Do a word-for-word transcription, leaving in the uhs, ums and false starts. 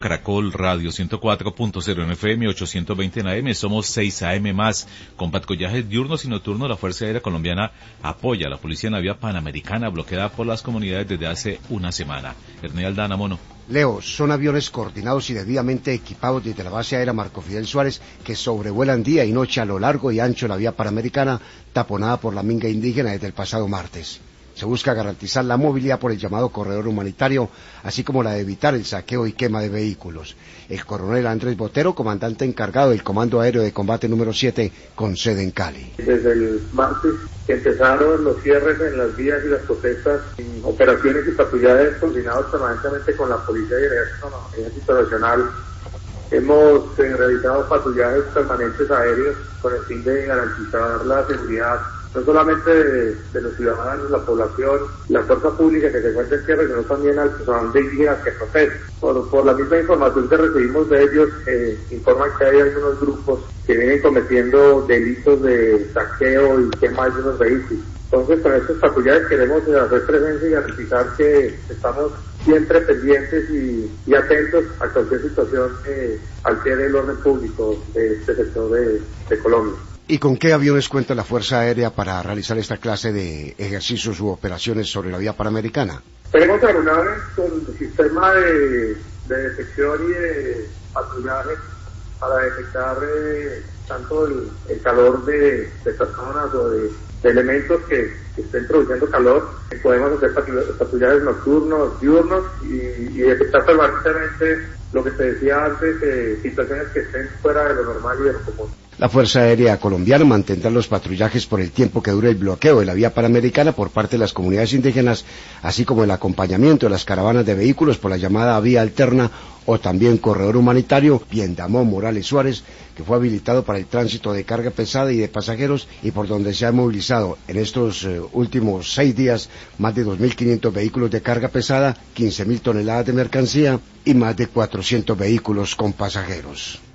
Caracol Radio ciento cuatro punto cero en F M, ochocientos veinte en A M, somos seis A M más. Con patrullajes diurnos y nocturnos, la Fuerza Aérea Colombiana apoya a la Policía en la Vía Panamericana, bloqueada por las comunidades desde hace una semana. Ernest Aldana, Mono. Leo, son aviones coordinados y debidamente equipados desde la base aérea Marco Fidel Suárez que sobrevuelan día y noche a lo largo y ancho de la Vía Panamericana, taponada por la minga indígena desde el pasado martes. Se busca garantizar la movilidad por el llamado corredor humanitario, así como la de evitar el saqueo y quema de vehículos. El coronel Andrés Botero, comandante encargado del Comando Aéreo de Combate número siete, con sede en Cali. Desde el martes que empezaron los cierres en las vías y las protestas, operaciones y patrullajes coordinados permanentemente con la Policía y el Ejército, Ejército Nacional, hemos eh, realizado patrullajes permanentes aéreos con el fin de garantizar la seguridad no solamente de, de los ciudadanos, la población, la fuerza pública que se encuentra en tierra, sino también al personal de indígenas que protege. Por, por la misma información que recibimos de ellos, eh, informan que hay algunos grupos que vienen cometiendo delitos de saqueo y quema de unos vehículos. Entonces, con estos patrullajes queremos hacer presencia y garantizar que estamos siempre pendientes y, y atentos a cualquier situación que altere el orden público de este sector de, de Colombia. ¿Y con qué aviones cuenta la Fuerza Aérea para realizar esta clase de ejercicios u operaciones sobre la Vía Panamericana? Tenemos aeronaves con sistema de, de detección y de patrullaje para detectar eh, tanto el, el calor de, de personas o de, de elementos que, que estén produciendo calor. Podemos hacer patrullajes nocturnos, diurnos y, y detectar permanentemente lo que te decía antes, eh, situaciones que estén fuera de lo normal y de lo común. La Fuerza Aérea Colombiana mantendrá los patrullajes por el tiempo que dure el bloqueo de la Vía Panamericana por parte de las comunidades indígenas, así como el acompañamiento de las caravanas de vehículos por la llamada Vía Alterna o también Corredor Humanitario Piendamó Morales Suárez, que fue habilitado para el tránsito de carga pesada y de pasajeros y por donde se han movilizado en estos eh, últimos seis días más de dos mil quinientos vehículos de carga pesada, quince mil toneladas de mercancía y más de cuatrocientos vehículos con pasajeros.